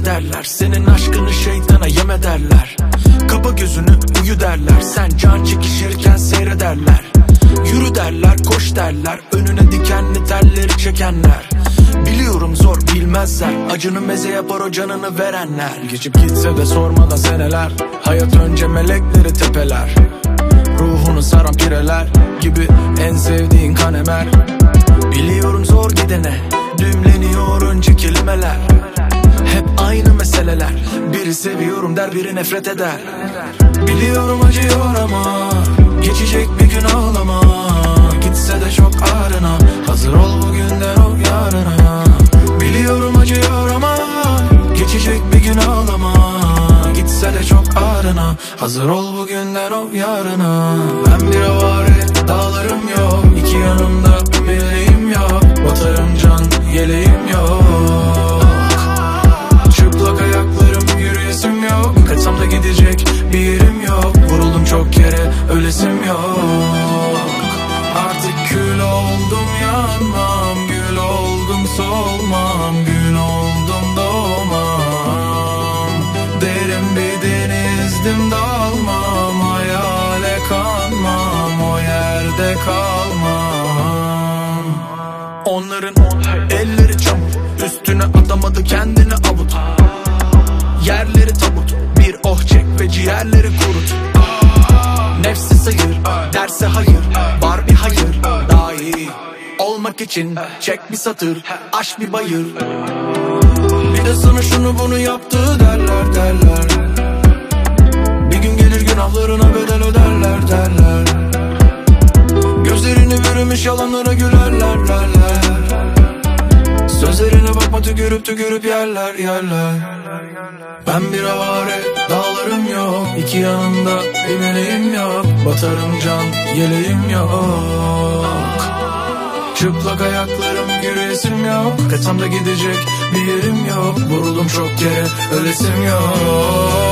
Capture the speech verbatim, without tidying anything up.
ederler. Senin aşkını şeytana yem ederler. Kapa gözünü uyu derler. Sen can çekişirken seyrederler. Yürü derler, koş derler. Önüne dikenli telleri çekenler. Biliyorum zor bilmezler. Acını meze yapar o canını verenler. Geçip gitse de sormadan seneler. Hayat önce melekleri tepeler. Ruhunu saran pireler gibi en sevdiğin kan emer. Biliyorum zor gidene düğümleniyor önce kelimeler. Hep aynı meseleler. Biri seviyorum der, biri nefret eder. Biliyorum acıyor ama geçecek bir gün ağlama. Gitse de çok ağrına. Hazır ol bugünden o yarına. Biliyorum acıyor ama geçecek bir gün ağlama. Gitse de çok ağrına. Hazır ol bugünden o yarına. Ben bir avare, dağlarım yok. İki yanımda meleğim yok. Batarım can, yeleğim yok. Çıplak ayaklarım, yürüyesim yok. Kaçsam da gidecek bir yerim yok. Vuruldum çok kere, ölesim yok. Artık kül oldum, yanmam. Gül oldum, solmam. Gün oldum, doğmam. Derin bir denizdim, dalmam. Hayale kanmam, o yerde kalmam. Onların elleri çamur, üstüne atamadı kendini avut. Yerleri tabut, bir oh çek ve ciğerleri kurut. Nefsi sıyır, derse hayır, var bir hayır. Daha iyi olmak için çek bir satır, aş bir bayır. Bir de sana şunu bunu yaptı derler derler. Bir gün gelir günahlarına bedel öderler derler. Gözlerini bürümüş yalanlara gülerler derler. Sözlerine bakma tükürüp tükürüp yerler yerler. Ben bir avare, dağlarım yok. İki yanında bir meleğim yok. Batarım can, yeleğim yok. Çıplak ayaklarım, yürüyesim yok. Kaçsam da gidecek bir yerim yok. Vuruldum çok kere, ölesim yok.